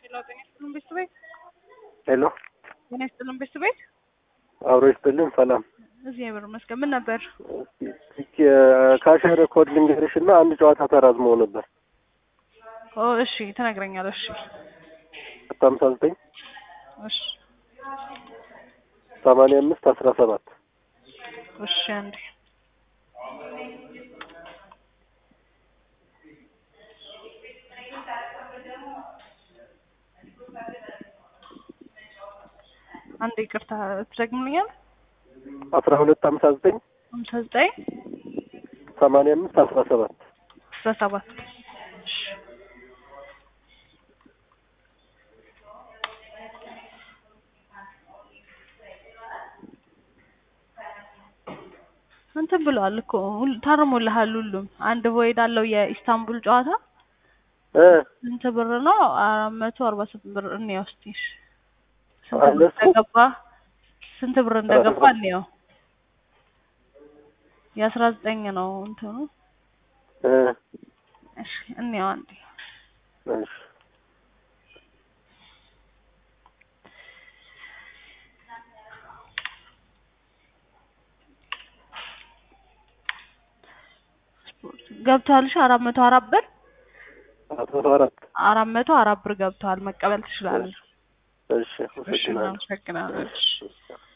ሄሎ ጤና ይስጥልን ቤተሰቤት አብሮ ይስጥልን። ሰላም እዚህ ያበር መስከም ምን ነበር? ካሸር ኮድ ልንገርሽና አንድ ጨዋታ ተራዝሞ ነበር። እሺ ተነግረኛለህ። እሺ 59 እሺ 85 17 እሺ አንዴ አንዴ ይቅርታ ትዘግምልኛል? 12 59 59 85 17 17 እንትን ብለዋል እኮ ታርሞልሃል። ሁሉም አንድ ቮይድ አለው የኢስታንቡል ጨዋታ ስንት ብር ነው? 448 ብር ነው። እስቲ ስንት ብር እንደገባ ነው? የ19 ነው እንትኑ። እሺ እንየው አንዴ። እሺ ገብቷልሽ 404 ብር 404 ብር ገብቷል። መቀበል ትችላለሽ። እሺ እሺ